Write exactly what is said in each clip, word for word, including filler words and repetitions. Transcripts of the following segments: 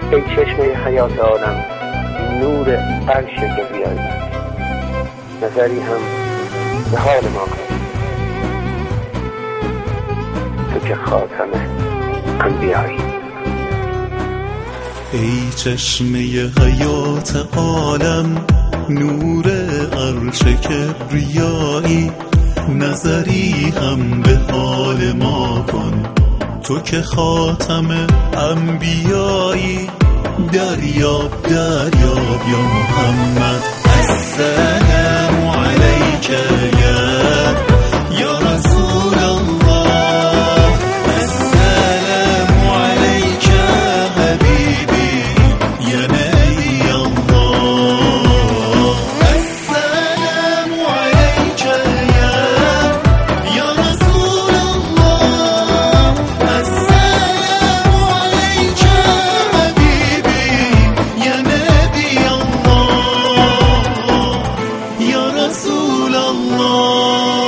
ای چشمه حیات عالم نور عرش که بیایی، نظری هم به حال ما کن تو که خاتم انبیایی. ای چشمه حیات عالم نور عرش کبریایی، نظری هم به حال ما کن تو که خاتم انبیایی. دریاب دریاب یا محمد، السلام علیک یا یا رسول الله، السلام علیک حبیبی یا نبی الله، السلام علیک یا یا رسول الله، السلام علیک حبیبی یا نبی الله یا رسول الله.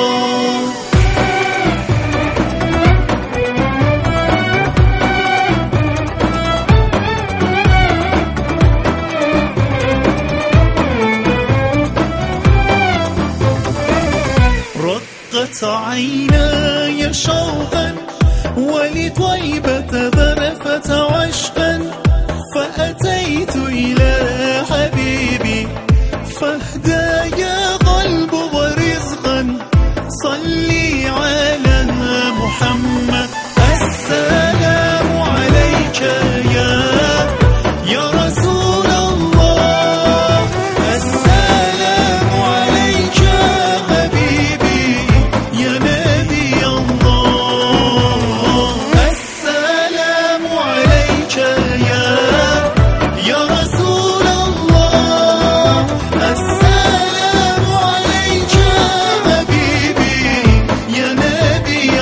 رقت عيناي شوقا ولطيبة ذرفت عشقا، فأتيت إلى حبيبي فاهدايا قلب ورزقا، صلي على محمد، السلام عليك يا يا رسول الله، السلام عليك حبيبي يا نبي الله، السلام عليك يا يا رسول الله، السلام عليك حبيبي يا نبي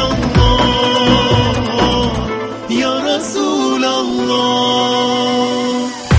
الله يا رسول الله.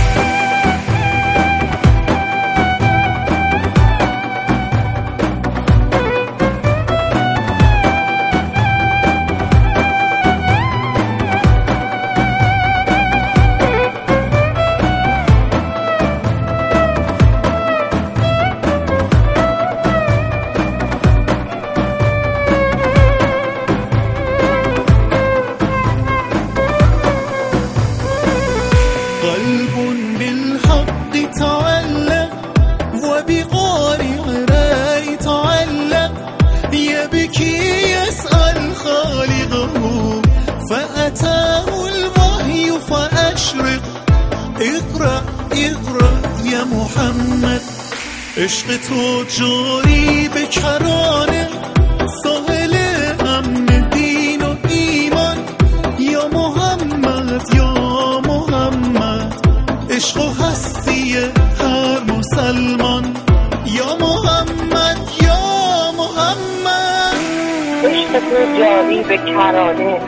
قلب بالحق تعلق وبغار عراء تعلق، يبكي يسأل خالقه فأتاه الوحي فأشرق، اقرأ اقرأ يا محمد، عشق تو جاری به کرانه، ساحل امن دین و ایمان، یا محمد یا محمد، عشق و هستی هر مسلمان، یا محمد یا محمد. عشق تو جاری به کرانه،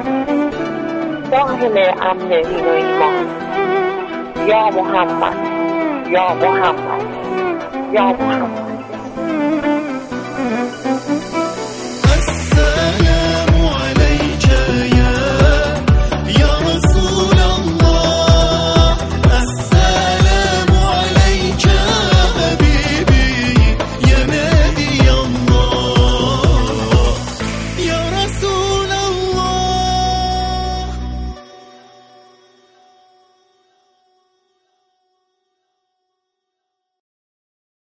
ساحل امن دین و ایمان، یا محمد یا محمد یا محمد.